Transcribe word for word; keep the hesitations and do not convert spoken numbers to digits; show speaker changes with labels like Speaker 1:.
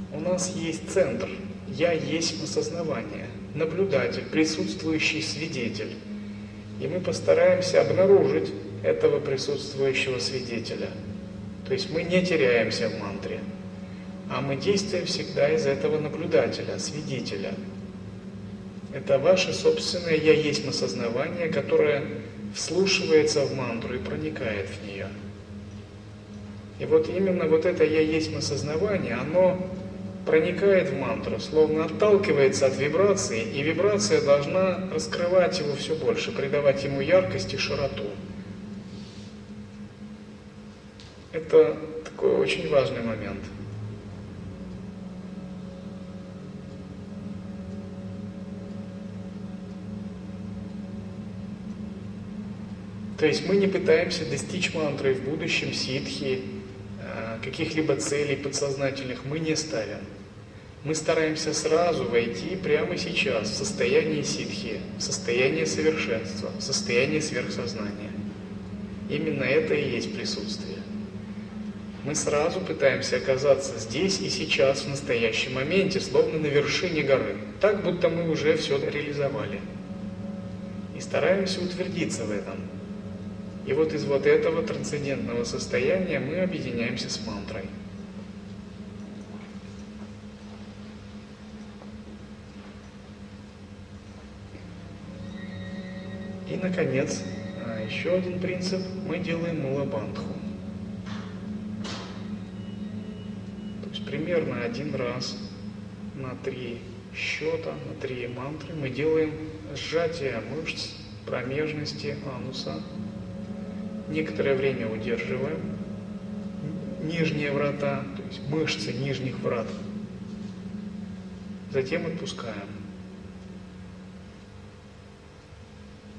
Speaker 1: у нас есть центр. Я есть осознавание, наблюдатель, присутствующий свидетель. И мы постараемся обнаружить этого присутствующего свидетеля. То есть мы не теряемся в мантре, а мы действуем всегда из этого наблюдателя, свидетеля. Это ваше собственное «я есть» осознавание, которое вслушивается в мантру и проникает в нее. И вот именно вот это «я есть» осознавание, оно проникает в мантру, словно отталкивается от вибрации, и вибрация должна раскрывать его все больше, придавать ему яркость и широту. Это такой очень важный момент. То есть мы не пытаемся достичь мантры в будущем, ситхи, каких-либо целей подсознательных мы не ставим. Мы стараемся сразу войти прямо сейчас в состояние ситхи, в состояние совершенства, в состояние сверхсознания. Именно это и есть присутствие. Мы сразу пытаемся оказаться здесь и сейчас, в настоящем моменте, словно на вершине горы, так, будто мы уже все реализовали. И стараемся утвердиться в этом. И вот из вот этого трансцендентного состояния мы объединяемся с мантрой. И, наконец, еще один принцип. Мы делаем мула-бандху. То есть примерно один раз на три счета, на три мантры мы делаем сжатие мышц промежности, ануса. Некоторое время удерживаем нижние врата, то есть мышцы нижних врат. Затем отпускаем.